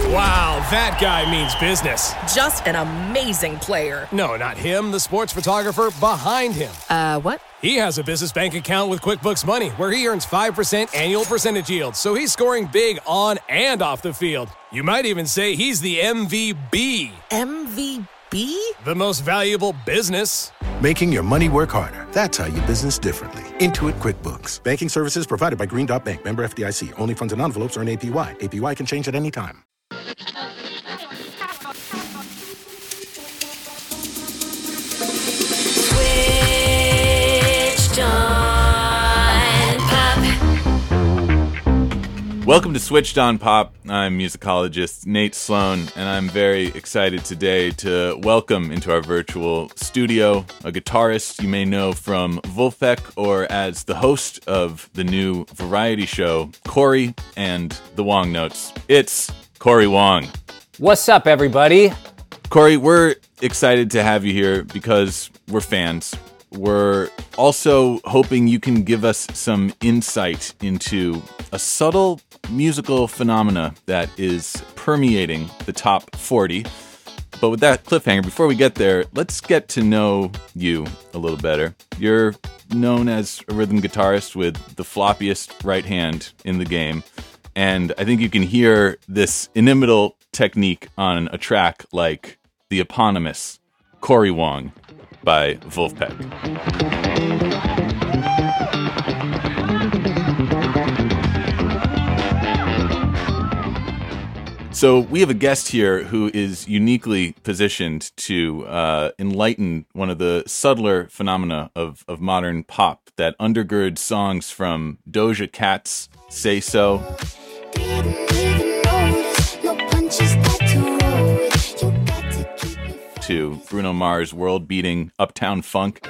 Wow, that guy means business. Just an amazing player. No, not him, the sports photographer behind him. What? He has a business bank account with QuickBooks Money where he earns 5% annual percentage yield, so he's scoring big on and off the field. You might even say he's the MVB. MVP? The most valuable business. Making your money work harder. That's how you business differently. Intuit QuickBooks. Banking services provided by Green Dot Bank. Member FDIC. Only funds and envelopes earn APY. APY can change at any time. Switched on Pop. Welcome to Switched on Pop. I'm musicologist Nate Sloan, and I'm very excited today to welcome into our virtual studio a guitarist you may know from Vulfpeck or as the host of the new variety show, Corey and the Wong Notes. It's Corey Wong. What's up, everybody? Corey, we're excited to have you here because we're fans. We're also hoping you can give us some insight into a subtle musical phenomena that is permeating the top 40. But with that cliffhanger, before we get there, let's get to know you a little better. You're known as a rhythm guitarist with the floppiest right hand in the game. And I think you can hear this inimitable technique on a track like the eponymous Corey Wong by Vulfpeck. So we have a guest here who is uniquely positioned to enlighten one of the subtler phenomena of modern pop that undergirds songs from Doja Cat's Say So to Bruno Mars' world-beating Uptown Funk.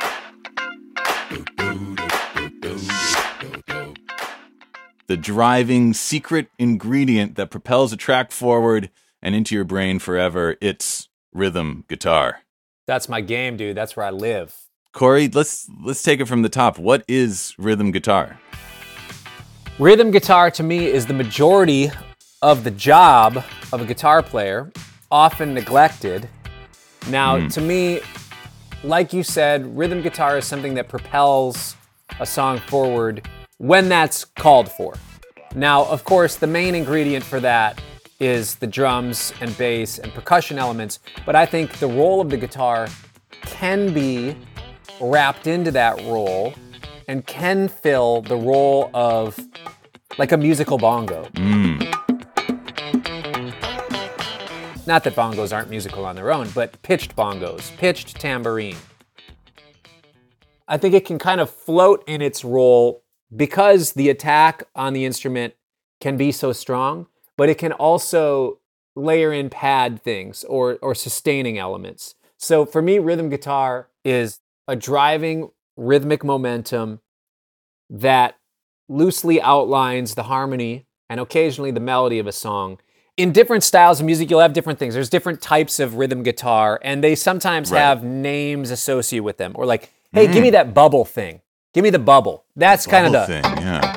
The driving secret ingredient that propels a track forward and into your brain forever, it's rhythm guitar. That's my game, dude. That's where I live. Corey, let's take it from the top. What is rhythm guitar? Rhythm guitar, to me, is the majority of the job of a guitar player, often neglected. Now, to me, like you said, rhythm guitar is something that propels a song forward when that's called for. Now, of course, the main ingredient for that is the drums and bass and percussion elements, but I think the role of the guitar can be wrapped into that role and can fill the role of like a musical bongo. Not that bongos aren't musical on their own, but pitched bongos, pitched tambourine. I think it can kind of float in its role because the attack on the instrument can be so strong, but it can also layer in pad things or sustaining elements. So for me, rhythm guitar is a driving rhythmic momentum that loosely outlines the harmony and occasionally the melody of a song. In different styles of music, you'll have different things. There's different types of rhythm guitar, and they sometimes have names associated with them. Or like, hey, give me that bubble thing. Give me the bubble. That's kind of the thing, yeah.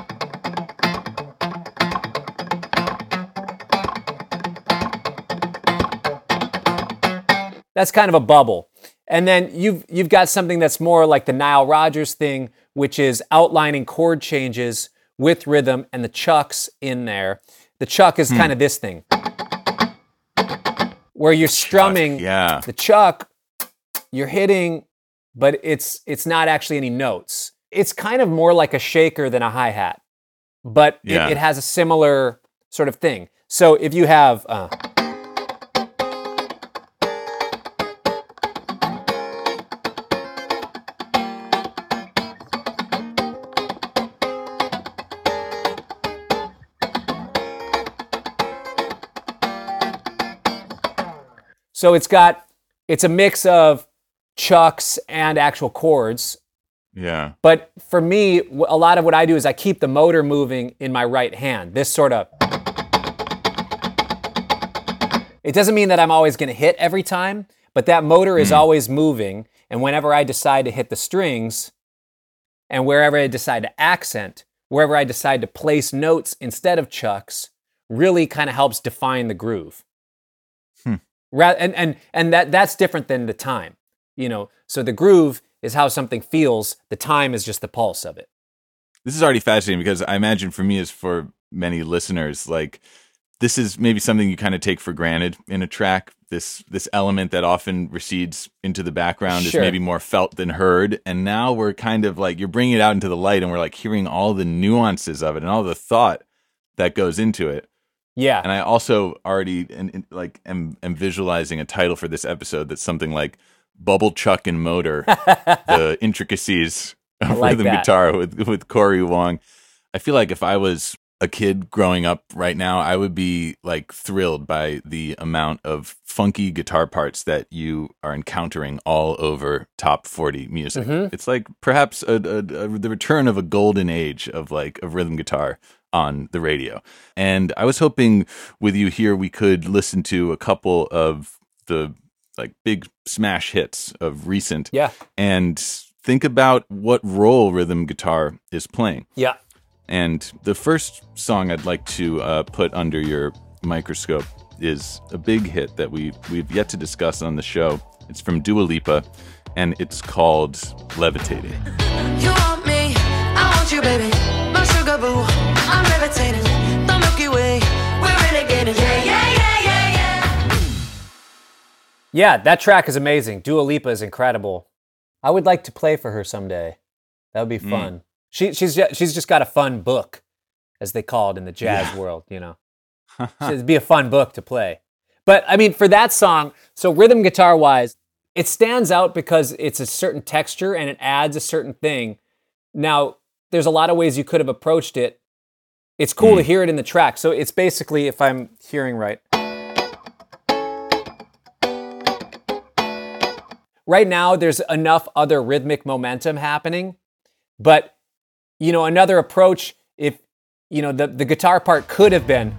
That's kind of a bubble. And then you've got something that's more like the Nile Rodgers thing, which is outlining chord changes with rhythm and the chucks in there. The chuck is kind of this thing, where you're strumming the chuck, you're hitting, but it's not actually any notes. It's kind of more like a shaker than a hi-hat, but it has a similar sort of thing. So if you have... So it's a mix of chucks and actual chords. Yeah. But for me, a lot of what I do is I keep the motor moving in my right hand. This sort of... It doesn't mean that I'm always going to hit every time, but that motor is always moving. And whenever I decide to hit the strings, and wherever I decide to accent, wherever I decide to place notes instead of chucks, really kind of helps define the groove. Hmm. And that's different than the time, you know. So the groove is how something feels. The time is just the pulse of it. This is already fascinating because I imagine for me, as for many listeners, like this is maybe something you kind of take for granted in a track. This element that often recedes into the background Sure. is maybe more felt than heard. And now we're kind of like, you're bringing it out into the light and we're like hearing all the nuances of it and all the thought that goes into it. Yeah. And I also already am visualizing a title for this episode that's something like Bubble Chuck and Motor, the intricacies of like rhythm that. guitar with Corey Wong. I feel like if I was a kid growing up right now, I would be like thrilled by the amount of funky guitar parts that you are encountering all over top 40 music. It's like perhaps the return of a golden age of rhythm guitar on the radio. And I was hoping with you here we could listen to a couple of the like big smash hits of recent and think about what role rhythm guitar is playing. Yeah. And the first song I'd like to put under your microscope is a big hit that we've yet to discuss on the show. It's from Dua Lipa, and it's called Levitating. You want me, I want you, baby. My sugar boo, I'm levitating. The Milky Way, we're renegading. Yeah, yeah, yeah, yeah, yeah. Yeah, that track is amazing. Dua Lipa is incredible. I would like to play for her someday. That would be fun. She's just got a fun book, as they call it in the jazz world, you know. It'd be a fun book to play. But I mean, for that song, so rhythm guitar wise, it stands out because it's a certain texture and it adds a certain thing. Now, there's a lot of ways you could have approached it. It's cool to hear it in the track. So it's basically, if I'm hearing right. Right now, there's enough other rhythmic momentum happening, but you know, another approach, if, you know, the guitar part could have been.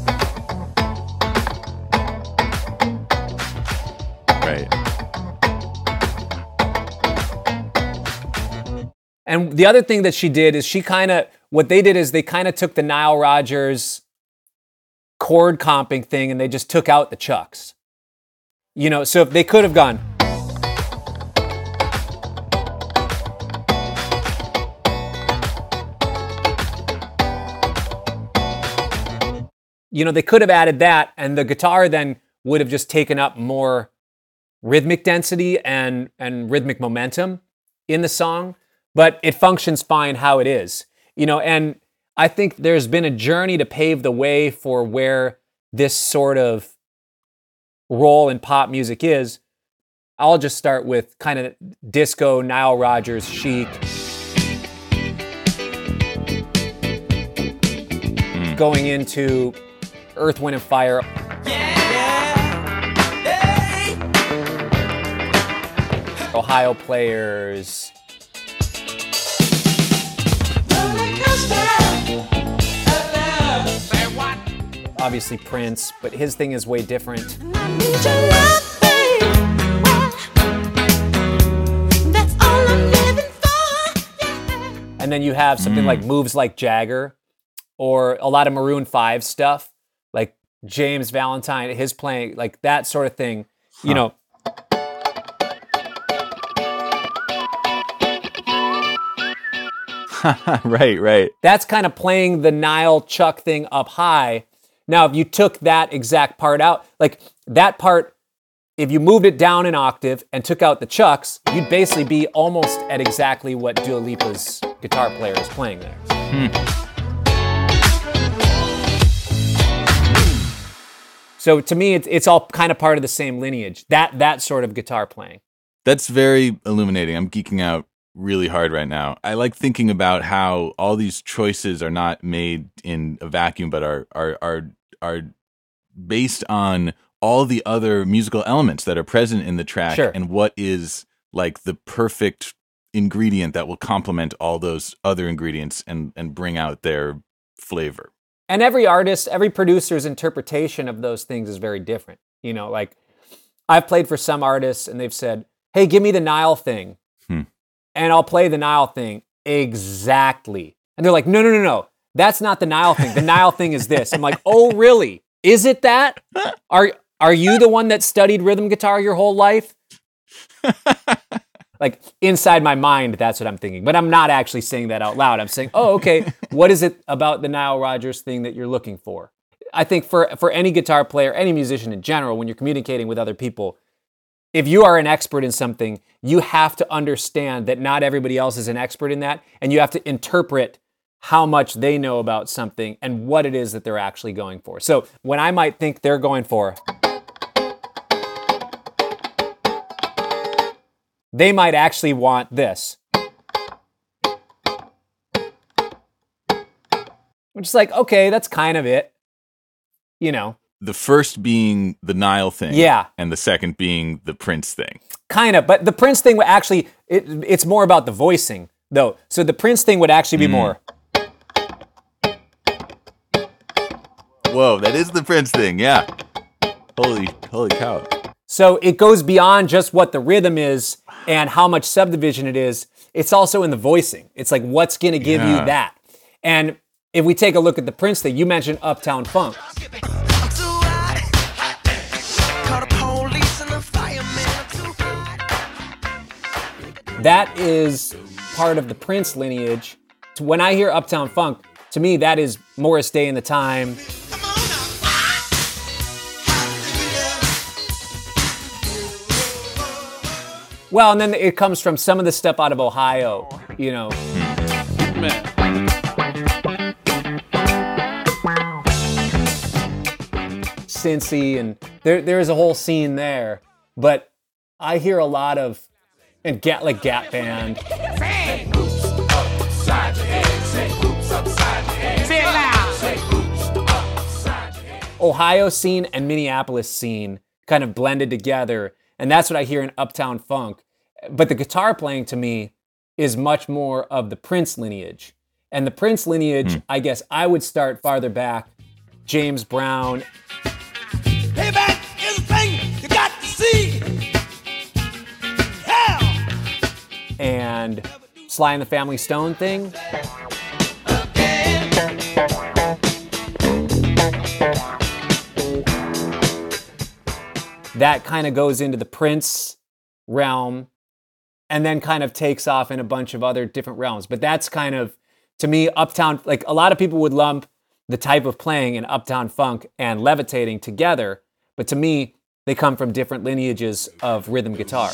Right. And the other thing that she did is what they did is they kind of took the Nile Rodgers chord comping thing and they just took out the chucks. You know, so if they could have gone. You know, they could have added that, and the guitar then would have just taken up more rhythmic density and rhythmic momentum in the song, but it functions fine how it is. You know, and I think there's been a journey to pave the way for where this sort of role in pop music is. I'll just start with kind of disco, Nile Rodgers, Chic. Going into Earth, Wind & Fire. Ohio Players. Obviously Prince, but his thing is way different. And then you have something like Moves Like Jagger, or a lot of Maroon 5 stuff, like James Valentine, his playing, like that sort of thing, you know. Right. That's kind of playing the Nile Chuck thing up high. Now, if you took that exact part out, like that part, if you moved it down an octave and took out the chucks, you'd basically be almost at exactly what Dua Lipa's guitar player is playing there. So to me, it's all kind of part of the same lineage, that sort of guitar playing. That's very illuminating. I'm geeking out really hard right now. I like thinking about how all these choices are not made in a vacuum, but are based on all the other musical elements that are present in the track, Sure. and what is like the perfect ingredient that will complement all those other ingredients and bring out their flavor. And every artist, every producer's interpretation of those things is very different. You know, like I've played for some artists and they've said, hey, give me the Nile thing. And I'll play the Nile thing exactly. And they're like, no. That's not the Nile thing. The Nile thing is this. I'm like, oh, really? Is it that? Are you the one that studied rhythm guitar your whole life? Like, inside my mind, that's what I'm thinking. But I'm not actually saying that out loud. I'm saying, oh, okay, what is it about the Nile Rodgers thing that you're looking for? I think for any guitar player, any musician in general, when you're communicating with other people, if you are an expert in something, you have to understand that not everybody else is an expert in that, and you have to interpret how much they know about something and what it is that they're actually going for. So when I might think they're going for, they might actually want this. Which is like, okay, that's kind of it. You know. The first being the Nile thing. Yeah. And the second being the Prince thing. Kind of, but the Prince thing would actually, it's more about the voicing, though. So the Prince thing would actually be more. Whoa, that is the Prince thing, yeah. Holy cow. So it goes beyond just what the rhythm is and how much subdivision it is. It's also in the voicing. It's like, what's going to give you that? And if we take a look at the Prince thing, you mentioned Uptown Funk. That is part of the Prince lineage. When I hear Uptown Funk, to me, that is Morris Day and the Time. Well, and then it comes from some of the stuff out of Ohio, you know. Cincy, and there's a whole scene there. But I hear a lot of, and Gap Band. Say hoops upside your head. Say hoops upside your head. Say it loud. Say hoops upside your head. Ohio scene and Minneapolis scene kind of blended together. And that's what I hear in Uptown Funk. But the guitar playing to me is much more of the Prince lineage. And the Prince lineage, I guess I would start farther back. James Brown. Payback is a thing you got to see. Yeah. And Sly and the Family Stone thing. That kind of goes into the Prince realm and then kind of takes off in a bunch of other different realms. But that's kind of, to me, Uptown, like a lot of people would lump the type of playing in Uptown Funk and Levitating together. But to me, they come from different lineages of rhythm guitar.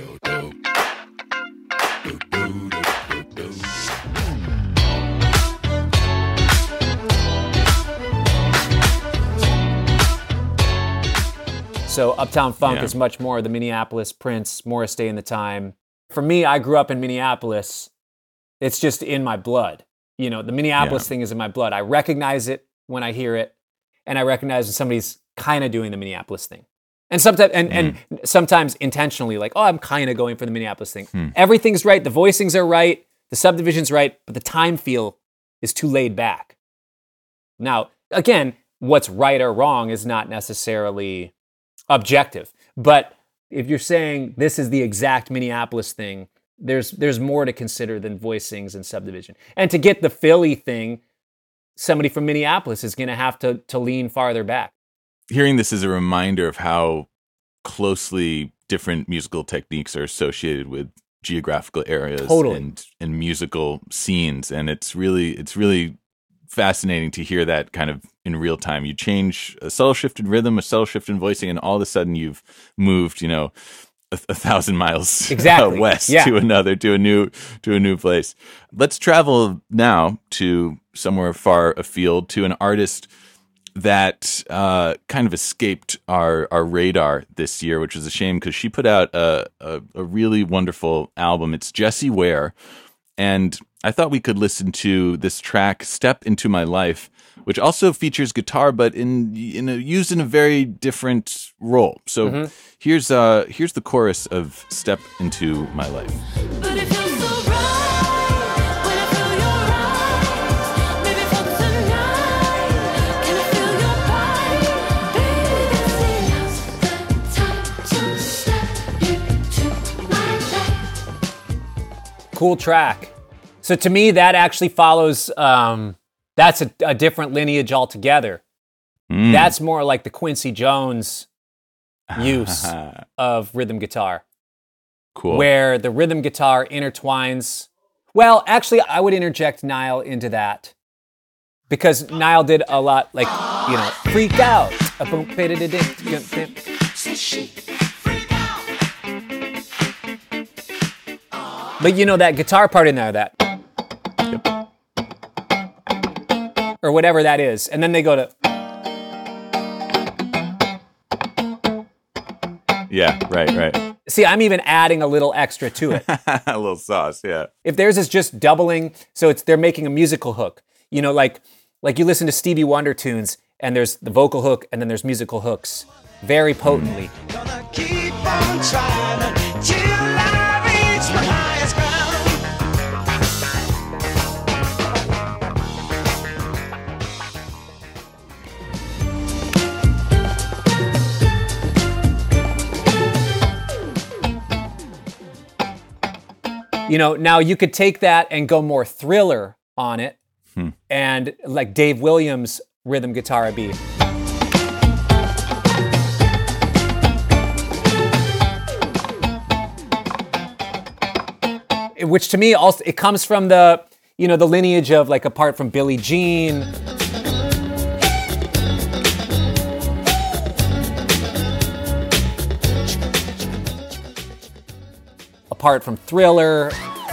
So Uptown Funk is much more the Minneapolis Prince, Morris Day and the Time. For me, I grew up in Minneapolis. It's just in my blood. You know, the Minneapolis thing is in my blood. I recognize it when I hear it, and I recognize when somebody's kind of doing the Minneapolis thing. And sometimes, and sometimes intentionally, like, oh, I'm kind of going for the Minneapolis thing. Everything's right. The voicings are right. The subdivision's right. But the time feel is too laid back. Now, again, what's right or wrong is not necessarily objective. But if you're saying this is the exact Minneapolis thing, there's more to consider than voicings and subdivision. And to get the Philly thing, somebody from Minneapolis is going to have to lean farther back. Hearing this is a reminder of how closely different musical techniques are associated with geographical areas and musical scenes. And it's really fascinating to hear that kind of in real time. You change a subtle shift in rhythm, a subtle shift in voicing, and all of a sudden you've moved, 1,000 miles west to a new place. Let's travel now to somewhere far afield, to an artist that kind of escaped our radar this year, which is a shame because she put out a really wonderful album. It's Jessie Ware, and I thought we could listen to this track, "Step Into My Life," which also features guitar, but used in a very different role. So here's the chorus of "Step Into My Life." But it feels so right when I feel your eyes. Maybe for tonight, can I feel your body? Baby, this is the time to step into my life. Cool track. So to me, that actually follows That's a different lineage altogether. That's more like the Quincy Jones use of rhythm guitar. Cool. Where the rhythm guitar intertwines. Well, actually, I would interject Nile into that. Because Nile did a lot, like, you know, freak out. But you know that guitar part in there, that. Or whatever that is. And then they go to. Yeah, right. See, I'm even adding a little extra to it. A little sauce, yeah. If theirs is just doubling, so they're making a musical hook. You know, like you listen to Stevie Wonder tunes, and there's the vocal hook, and then there's musical hooks, very potently. Gonna keep on trying till I reach my highest ground. You know, now you could take that and go more Thriller on it, and like Dave Williams rhythm guitar beat. Which to me also, it comes from the, you know, the lineage of, like, apart from Billie Jean. Apart from Thriller.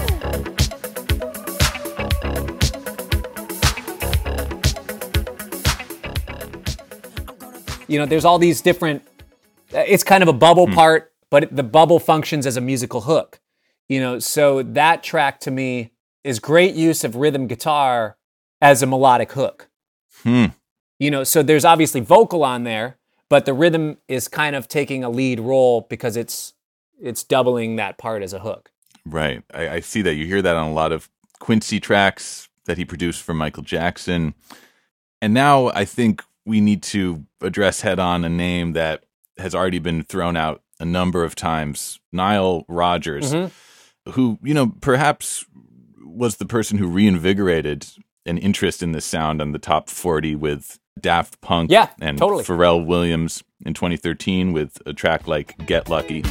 You know, there's all these different, it's kind of a bubble part, but the bubble functions as a musical hook. You know, so that track to me is great use of rhythm guitar as a melodic hook. You know, so there's obviously vocal on there, but the rhythm is kind of taking a lead role because it's doubling that part as a hook. Right. I see that. You hear that on a lot of Quincy tracks that he produced for Michael Jackson. And now I think we need to address head on a name that has already been thrown out a number of times, Nile Rodgers, who, you know, perhaps was the person who reinvigorated an interest in this sound on the top 40 with Daft Punk and totally. Pharrell Williams in 2013 with a track like Get Lucky.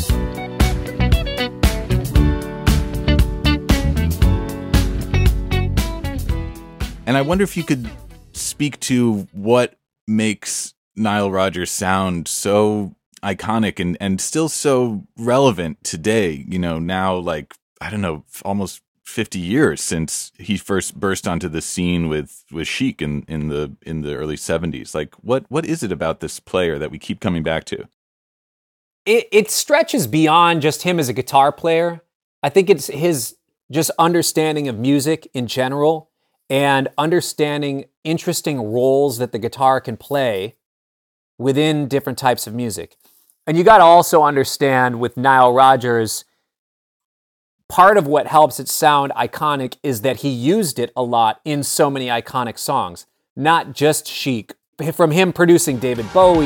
And I wonder if you could speak to what makes Nile Rodgers sound so iconic and still so relevant today, you know, now, like, I don't know, almost 50 years since he first burst onto the scene with Chic in the early 70s. Like, what is it about this player that we keep coming back to? It stretches beyond just him as a guitar player. I think it's his just understanding of music in general and understanding interesting roles that the guitar can play within different types of music. And you got to also understand with Nile Rodgers, part of what helps it sound iconic is that he used it a lot in so many iconic songs, not just Chic. From him producing David Bowie,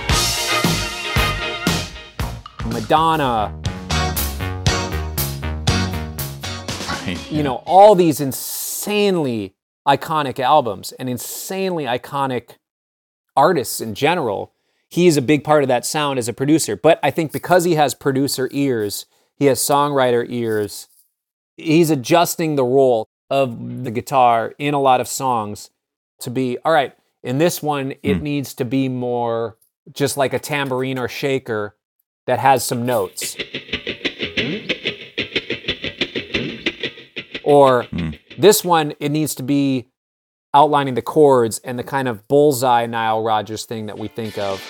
Madonna, you know, all these insanely iconic albums and insanely iconic artists in general. He's a big part of that sound as a producer. But I think because he has producer ears, he has songwriter ears, he's adjusting the role of the guitar in a lot of songs to be, all right, in this one, it needs to be more just like a tambourine or shaker that has some notes. Or this one, it needs to be outlining the chords and the kind of bullseye Nile Rodgers thing that we think of.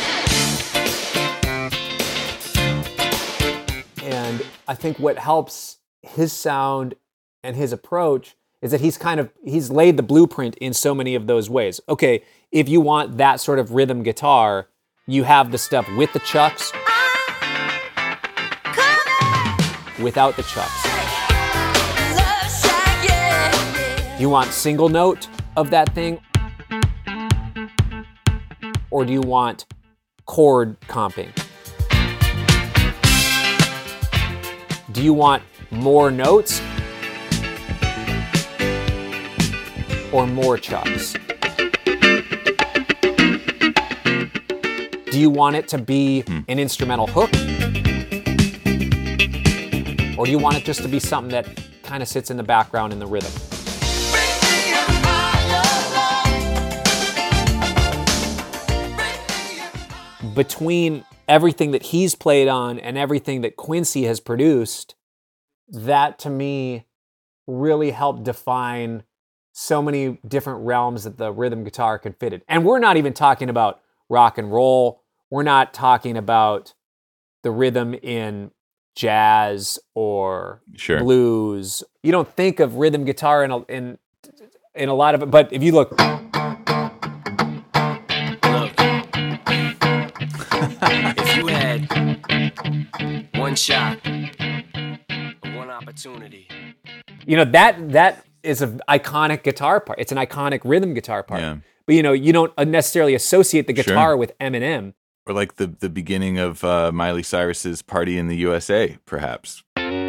And I think what helps his sound and his approach is that he's laid the blueprint in so many of those ways. Okay, if you want that sort of rhythm guitar, you have the stuff with the chucks, without the chucks. You want single note of that thing? Or do you want chord comping? Do you want more notes? or more chucks? Do you want it to be an instrumental hook? Or do you want it just to be something that kind of sits in the background in the rhythm? Between everything that he's played on and everything that Quincy has produced, that to me really helped define so many different realms that the rhythm guitar can fit in. And we're not even talking about rock and roll. We're not talking about the rhythm in jazz or blues. You don't think of rhythm guitar in a lot of it, but if you look. If you had one shot, one opportunity. You know, that is an iconic guitar part. It's an iconic rhythm guitar part. Yeah. But, you know, you don't necessarily associate the guitar with Eminem. Or like the beginning of Miley Cyrus's Party in the USA, perhaps.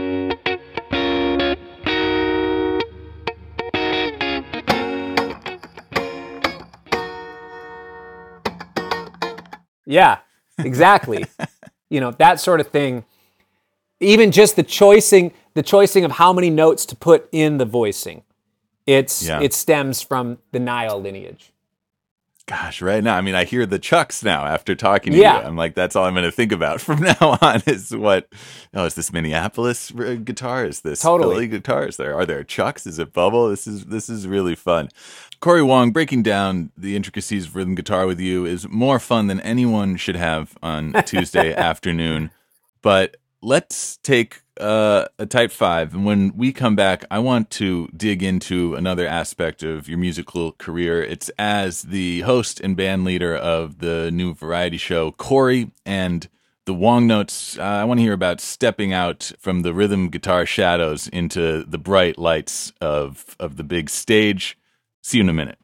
Yeah, exactly. You know, that sort of thing. Even just the choicing of how many notes to put in the voicing. It stems from the Nile lineage. Gosh, right now, I mean, I hear the chucks now after talking to you. I'm like, that's all I'm going to think about from now on is is this Minneapolis guitar? Is this Philly guitar? Are there chucks? Is it bubble? This is really fun. Corey Wong, breaking down the intricacies of rhythm guitar with you is more fun than anyone should have on Tuesday afternoon. But let's take a Type 5. And when we come back, I want to dig into another aspect of your musical career. It's as the host and band leader of the new variety show, Corey and the Wong Notes. I want to hear about stepping out from the rhythm guitar shadows into the bright lights of the big stage. See you in a minute.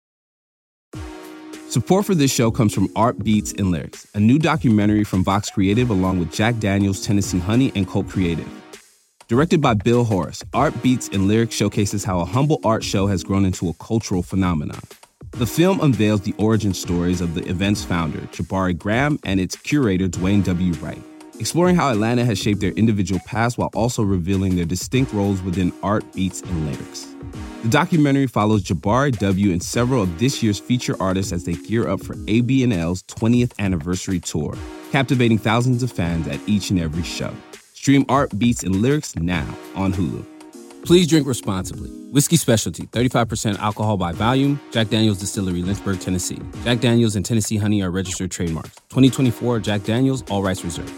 Support for this show comes from Art Beats and Lyrics, a new documentary from Vox Creative along with Jack Daniels, Tennessee Honey, and Colt Creative. Directed by Bill Horace, Art Beats and Lyrics showcases how a humble art show has grown into a cultural phenomenon. The film unveils the origin stories of the event's founder, Jabari Graham, and its curator, Dwayne W. Wright, exploring how Atlanta has shaped their individual paths while also revealing their distinct roles within Art Beats and Lyrics. The documentary follows Jabari W. and several of this year's feature artists as they gear up for AB&L's 20th anniversary tour, captivating thousands of fans at each and every show. Stream Art Beats and Lyrics now on Hulu. Please drink responsibly. Whiskey Specialty, 35% alcohol by volume. Jack Daniel's Distillery, Lynchburg, Tennessee. Jack Daniel's and Tennessee Honey are registered trademarks. 2024 Jack Daniel's, all rights reserved.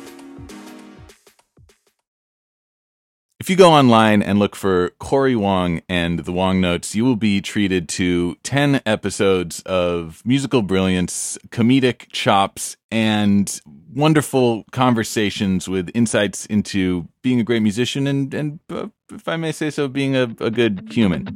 If you go online and look for Corey Wong and the Wong Notes, you will be treated to 10 episodes of musical brilliance, comedic chops, and wonderful conversations with insights into being a great musician and if I may say so, being a good human.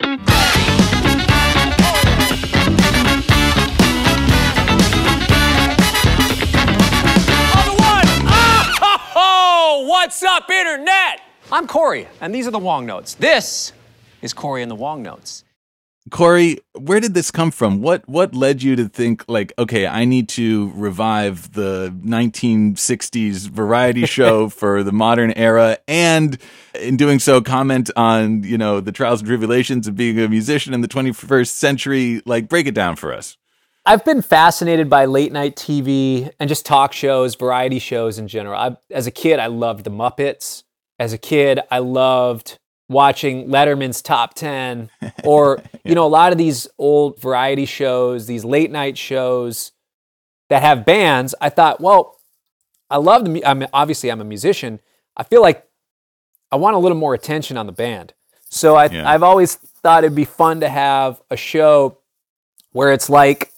What's up, Internet? I'm Corey, and these are the Wong Notes. This is Corey and the Wong Notes. Corey, where did this come from? What led you to think, like, okay, I need to revive the 1960s variety show for the modern era, and in doing so, comment on, the trials and tribulations of being a musician in the 21st century? Like, break it down for us. I've been fascinated by late night TV and just talk shows, variety shows in general. As a kid, I loved the Muppets. As a kid, I loved watching Letterman's Top 10 or, a lot of these old variety shows, these late night shows that have bands. I thought, well, I love obviously I'm a musician. I feel like I want a little more attention on the band. So I've always thought it'd be fun to have a show where it's like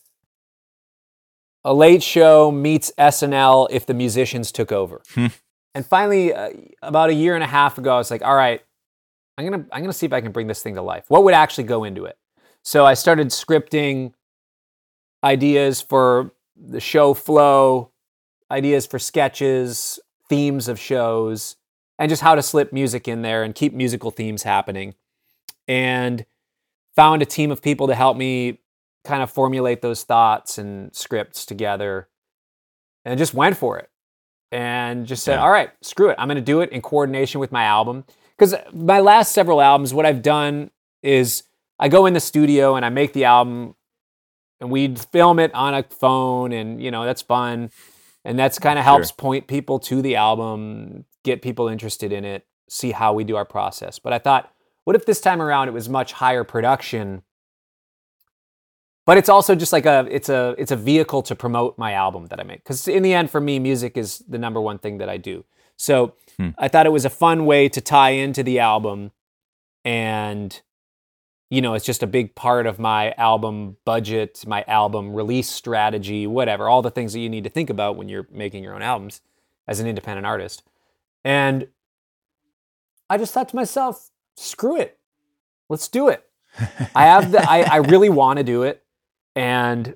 a late show meets SNL if the musicians took over. And finally, about a year and a half ago, I was like, all right, I'm gonna see if I can bring this thing to life. What would actually go into it? So I started scripting ideas for the show flow, ideas for sketches, themes of shows, and just how to slip music in there and keep musical themes happening. And found a team of people to help me kind of formulate those thoughts and scripts together, and just went for it. And just said, all right, screw it. I'm going to do it in coordination with my album. Because my last several albums, what I've done is I go in the studio and I make the album, and we'd film it on a phone, and, you know, that's fun. And that's kind of helps point people to the album, get people interested in it, see how we do our process. But I thought, what if this time around it was much higher production? But it's also just like it's a vehicle to promote my album that I make. Because in the end, for me, music is the number one thing that I do. So I thought it was a fun way to tie into the album. And, you know, it's just a big part of my album budget, my album release strategy, whatever, all the things that you need to think about when you're making your own albums as an independent artist. And I just thought to myself, screw it. Let's do it. I really want to do it. And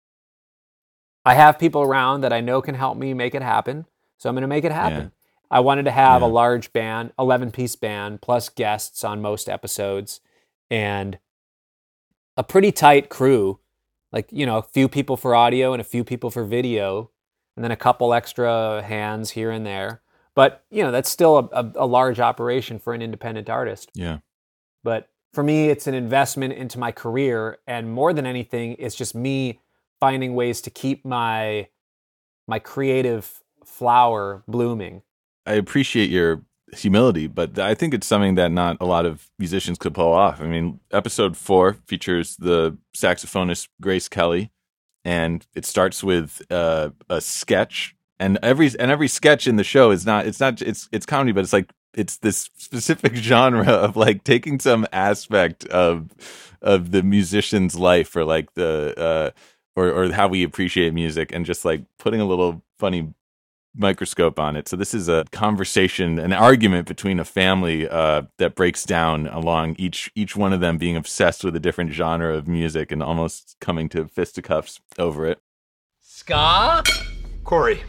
I have people around that I know can help me make it happen. So I'm going to make it happen. Yeah. I wanted to have a large band, 11-piece band, plus guests on most episodes, and a pretty tight crew, like, you know, a few people for audio and a few people for video, and then a couple extra hands here and there. But, you know, that's still a large operation for an independent artist. Yeah. But for me, it's an investment into my career, and more than anything, it's just me finding ways to keep my creative flower blooming. I appreciate your humility, but I think it's something that not a lot of musicians could pull off. I mean, episode 4 features the saxophonist Grace Kelly, and it starts with a sketch, and every sketch in the show is it's comedy, but it's like, it's this specific genre of like taking some aspect of the musician's life, or like the or how we appreciate music, and just like putting a little funny microscope on it. So this is a conversation, an argument between a family that breaks down along each one of them being obsessed with a different genre of music and almost coming to fisticuffs over it. Ska? Corey,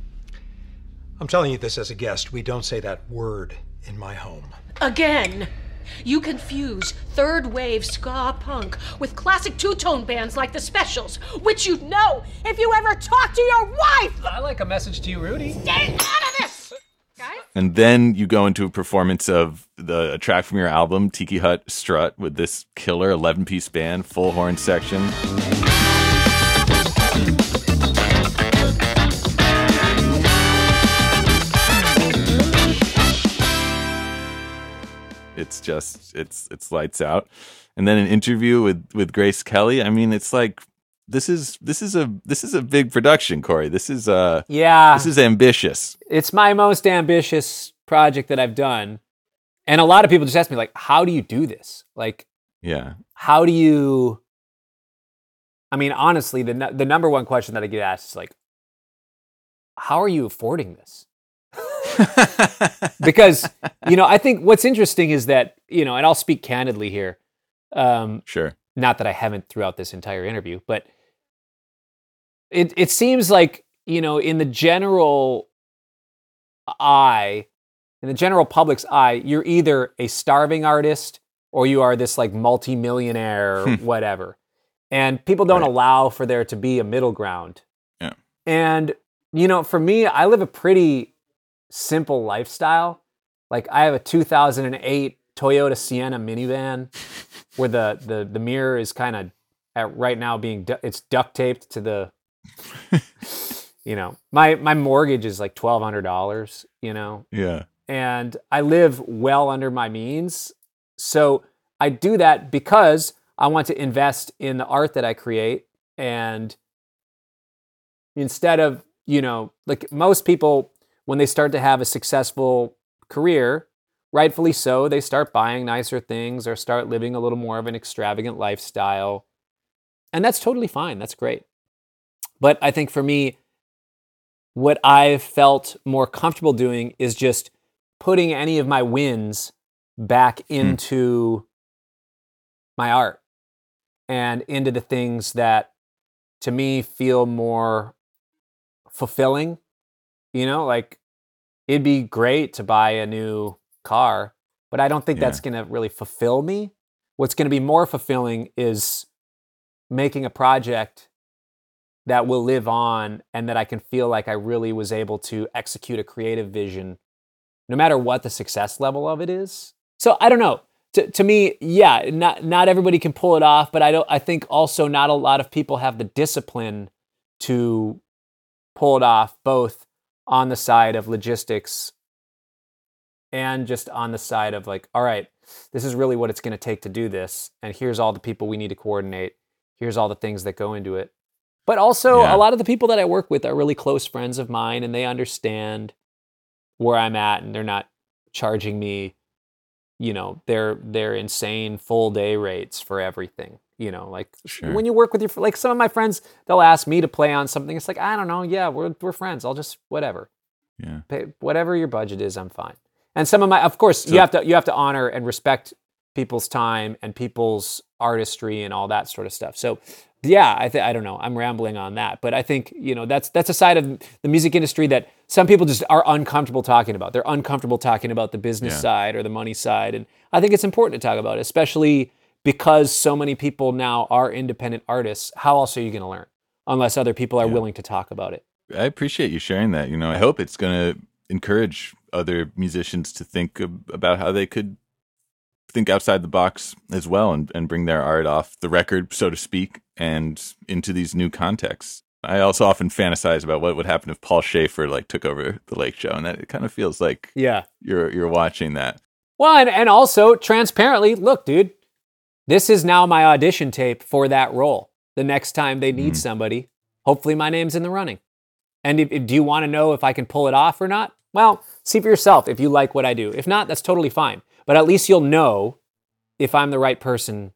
I'm telling you this as a guest. We don't say that word in my home. Again, you confuse third wave ska punk with classic two-tone bands like the Specials, which you'd know if you ever talk to your wife! I like a message to you, Rudy. Stay out of this! Guys? And then you go into a performance of a track from your album, Tiki Hut Strut, with this killer 11-piece band, full horn section. It's just, it's lights out. And then an interview with Grace Kelly. I mean, it's like, this is a big production, Corey. This is ambitious. It's my most ambitious project that I've done. And a lot of people just ask me, like, how do you do this? Like, how do you, I mean, honestly, the number one question that I get asked is like, how are you affording this? Because, you know, I think what's interesting is that, you know, and I'll speak candidly here. Sure. Not that I haven't throughout this entire interview, but it seems like, you know, in the general eye, in the general public's eye, you're either a starving artist or you are this like multi-millionaire, whatever. And people don't allow for there to be a middle ground. Yeah. And, you know, for me, I live a pretty simple lifestyle. Like, I have a 2008 Toyota Sienna minivan where the mirror is kind of right now it's duct taped to the you know, my mortgage is like $1,200, you know. Yeah. And I live well under my means. So I do that because I want to invest in the art that I create. And instead of, you know, like most people, when they start to have a successful career, rightfully so, they start buying nicer things or start living a little more of an extravagant lifestyle. And that's totally fine. That's great. But I think for me, what I've felt more comfortable doing is just putting any of my wins back into my art and into the things that to me feel more fulfilling. You know, like, it'd be great to buy a new car, but I don't think that's going to really fulfill me. what's going to be more fulfilling is making a project that will live on and that I can feel like I really was able to execute a creative vision, no matter what the success level of it is. So I don't know. To me, yeah, not everybody can pull it off, but I think also not a lot of people have the discipline to pull it off, both on the side of logistics and just on the side of like, all right, this is really what it's going to take to do this, and here's all the people we need to coordinate. Here's all the things that go into it. But also, a lot of the people that I work with are really close friends of mine, and they understand where I'm at, and they're not charging me, you know, their insane full day rates for everything. You know, like when you work with like some of my friends, they'll ask me to play on something. It's like, I don't know. Yeah, we're friends. I'll just whatever. Yeah. Pay whatever your budget is, I'm fine. And some of my, of course, you have to honor and respect people's time and people's artistry and all that sort of stuff. So yeah, I don't know. I'm rambling on that, but I think, you know, that's a side of the music industry that some people just are uncomfortable talking about. They're uncomfortable talking about the business side or the money side, and I think it's important to talk about it, especially because so many people now are independent artists. How else are you going to learn unless other people are willing to talk about it? I appreciate you sharing that. You know, I hope it's going to encourage other musicians to think about how they could think outside the box as well and bring their art off the record, so to speak, and into these new contexts. I also often fantasize about what would happen if Paul Schaefer like took over the Lake Show, and that it kind of feels like you're watching that. Well, and also transparently, look, dude, this is now my audition tape for that role. The next time they need somebody, hopefully my name's in the running. And do you want to know if I can pull it off or not? Well, see for yourself if you like what I do. If not, that's totally fine. But at least you'll know if I'm the right person.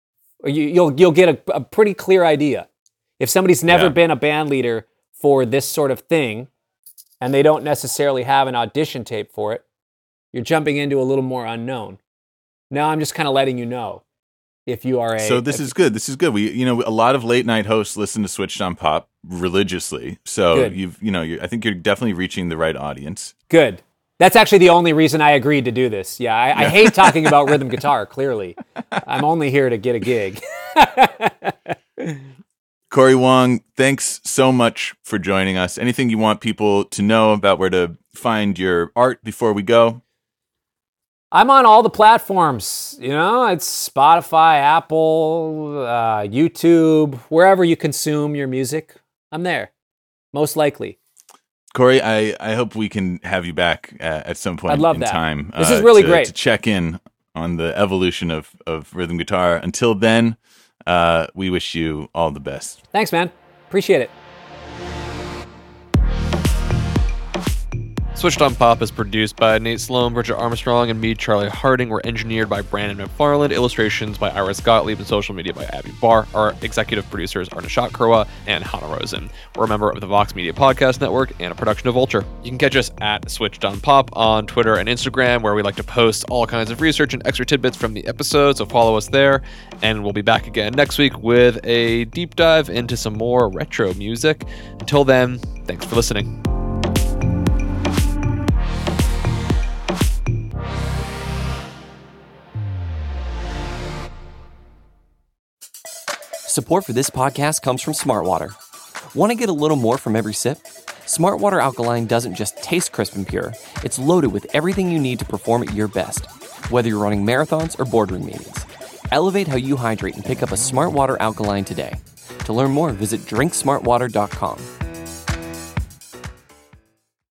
You'll get a pretty clear idea. If somebody's never been a band leader for this sort of thing, and they don't necessarily have an audition tape for it, you're jumping into a little more unknown. Now I'm just kind of letting you know if you are So this is good. This is good. We, a lot of late night hosts listen to Switched on Pop religiously. So I think you're definitely reaching the right audience. Good. That's actually the only reason I agreed to do this. Yeah, I hate talking about rhythm guitar, clearly. I'm only here to get a gig. Corey Wong, thanks so much for joining us. Anything you want people to know about where to find your art before we go? I'm on all the platforms. It's Spotify, Apple, YouTube, wherever you consume your music. I'm there, most likely. Corey, I hope we can have you back at some point I'd love in that. time. This is really great. To check in on the evolution of rhythm guitar. Until then, we wish you all the best. Thanks, man. Appreciate it. Switched on Pop is produced by Nate Sloan, Bridget Armstrong, and me, Charlie Harding. We're engineered by Brandon McFarland, illustrations by Iris Gottlieb, and social media by Abby Barr. Our executive producers are Nishat Kurwa and Hannah Rosen. We're a member of the Vox Media Podcast Network and a production of Vulture. You can catch us at Switched on Pop on Twitter and Instagram, where we like to post all kinds of research and extra tidbits from the episode, so follow us there. And we'll be back again next week with a deep dive into some more retro music. Until then, thanks for listening. Support for this podcast comes from Smartwater. Want to get a little more from every sip? Smartwater Alkaline doesn't just taste crisp and pure. It's loaded with everything you need to perform at your best, whether you're running marathons or boardroom meetings. Elevate how you hydrate and pick up a Smartwater Alkaline today. To learn more, visit drinksmartwater.com.